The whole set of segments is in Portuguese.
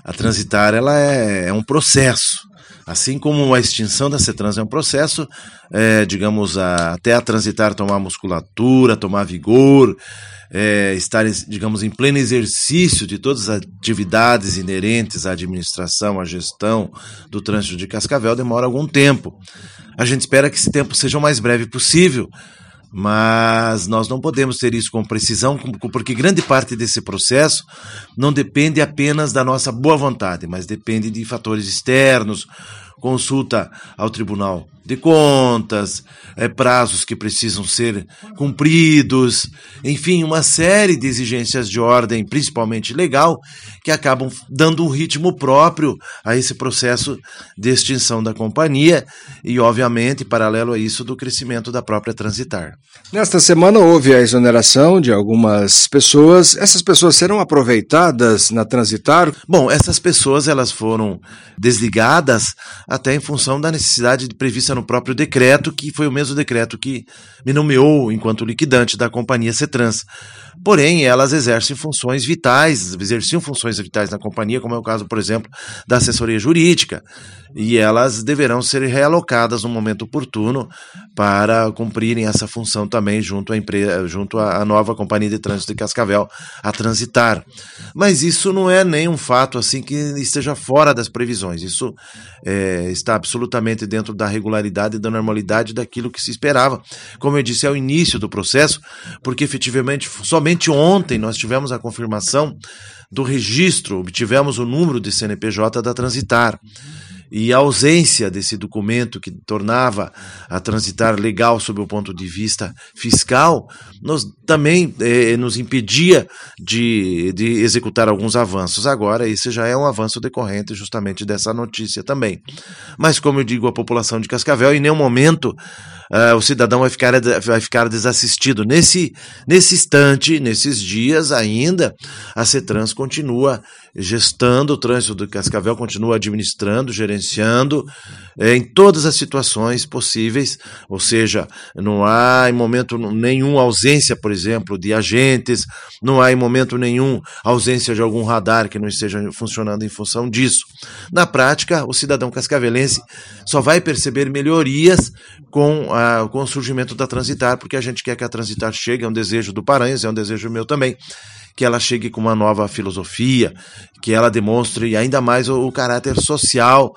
A Transitar ela é um processo. Assim como a extinção da CETRANS é um processo, digamos, até a Transitar tomar musculatura, tomar vigor, estar, digamos, em pleno exercício de todas as atividades inerentes à administração, à gestão do trânsito de Cascavel, demora algum tempo. A gente espera que esse tempo seja o mais breve possível, mas nós não podemos ter isso com precisão, porque grande parte desse processo não depende apenas da nossa boa vontade, mas depende de fatores externos, consulta ao Tribunal de Contas, prazos que precisam ser cumpridos, enfim, uma série de exigências de ordem, principalmente legal, que acabam dando um ritmo próprio a esse processo de extinção da companhia e, obviamente, paralelo a isso, do crescimento da própria Transitar. Nesta semana houve a exoneração de algumas pessoas. Essas pessoas serão aproveitadas na Transitar? Bom, essas pessoas elas foram desligadas até em função da necessidade prevista no próprio decreto, que foi o mesmo decreto que me nomeou enquanto liquidante da companhia CETRANS. Porém, elas exerciam funções vitais na companhia, como é o caso, por exemplo, da assessoria jurídica, e elas deverão ser realocadas no momento oportuno para cumprirem essa função também junto à nova companhia de trânsito de Cascavel, a Transitar. Mas isso não é nenhum fato assim que esteja fora das previsões. Isso está absolutamente dentro da regularidade e da normalidade daquilo que se esperava. Como eu disse, é o início do processo, porque efetivamente somente ontem nós tivemos a confirmação do registro, obtivemos o número de CNPJ da Transitar. E a ausência desse documento que tornava a Transitar legal sob o ponto de vista fiscal, também nos impedia de executar alguns avanços. Agora, esse já é um avanço decorrente justamente dessa notícia também. Mas, como eu digo à população de Cascavel, em nenhum momento o cidadão vai ficar desassistido. Nesse instante, nesses dias ainda, a CETRANS continua gestando o trânsito de Cascavel, continua administrando, gerenciando em todas as situações possíveis, ou seja, não há em momento nenhum ausência, por exemplo, de agentes, não há em momento nenhum ausência de algum radar que não esteja funcionando em função disso. Na prática, o cidadão cascavelense só vai perceber melhorias com o surgimento da Transitar, porque a gente quer que a Transitar chegue, é um desejo do Paranhos, é um desejo meu também, que ela chegue com uma nova filosofia, que ela demonstre ainda mais o caráter social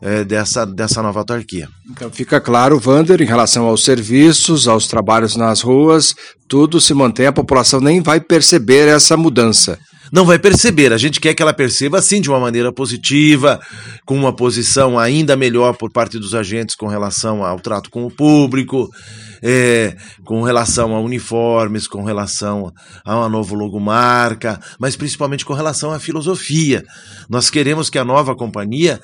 dessa nova autarquia. Então fica claro, Wander, em relação aos serviços, aos trabalhos nas ruas, tudo se mantém, a população nem vai perceber essa mudança. Não vai perceber, a gente quer que ela perceba sim de uma maneira positiva, com uma posição ainda melhor por parte dos agentes com relação ao trato com o público, com relação a uniformes, com relação a uma nova logomarca, mas principalmente com relação à filosofia. Nós queremos que a nova companhia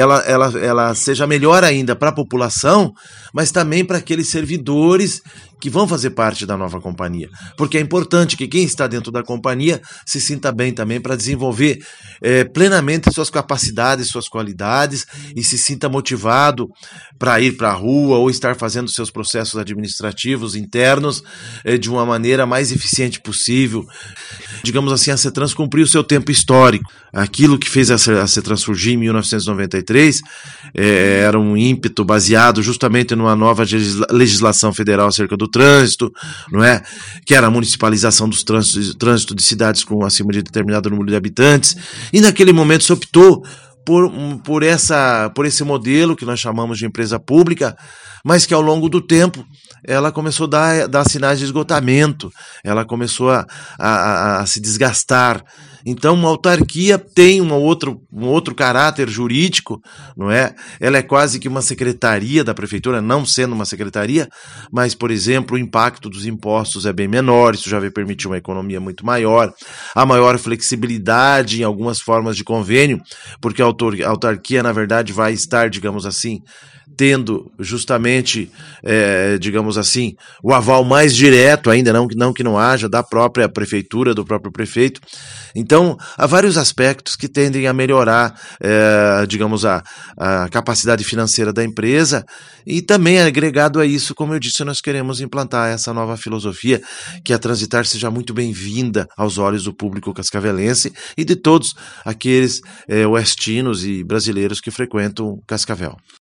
ela seja melhor ainda para a população, mas também para aqueles servidores que vão fazer parte da nova companhia, porque é importante que quem está dentro da companhia se sinta bem também para desenvolver plenamente suas capacidades, suas qualidades e se sinta motivado para ir para a rua ou estar fazendo seus processos administrativos internos de uma maneira mais eficiente possível. Digamos assim, a CETRANS cumpriu o seu tempo histórico. Aquilo que fez a CETRANS surgir em 1993 era um ímpeto baseado justamente numa nova legislação federal acerca do trânsito, não é? Que era a municipalização dos trânsito de cidades com acima de determinado número de habitantes, e naquele momento se optou por esse modelo que nós chamamos de empresa pública, mas que ao longo do tempo ela começou a dar sinais de esgotamento, ela começou a se desgastar. Então, uma autarquia tem um outro caráter jurídico, não é? Ela é quase que uma secretaria da prefeitura, não sendo uma secretaria, mas, por exemplo, o impacto dos impostos é bem menor, isso já vai permitir uma economia muito maior, a maior flexibilidade em algumas formas de convênio, porque a autarquia, na verdade, vai estar, digamos assim, tendo justamente, digamos assim, o aval mais direto ainda, não que não haja, da própria prefeitura, do próprio prefeito. Então, Então, há vários aspectos que tendem a melhorar, digamos, a capacidade financeira da empresa, e também agregado a isso, como eu disse, nós queremos implantar essa nova filosofia, que a Transitar seja muito bem-vinda aos olhos do público cascavelense e de todos aqueles oestinos e brasileiros que frequentam Cascavel.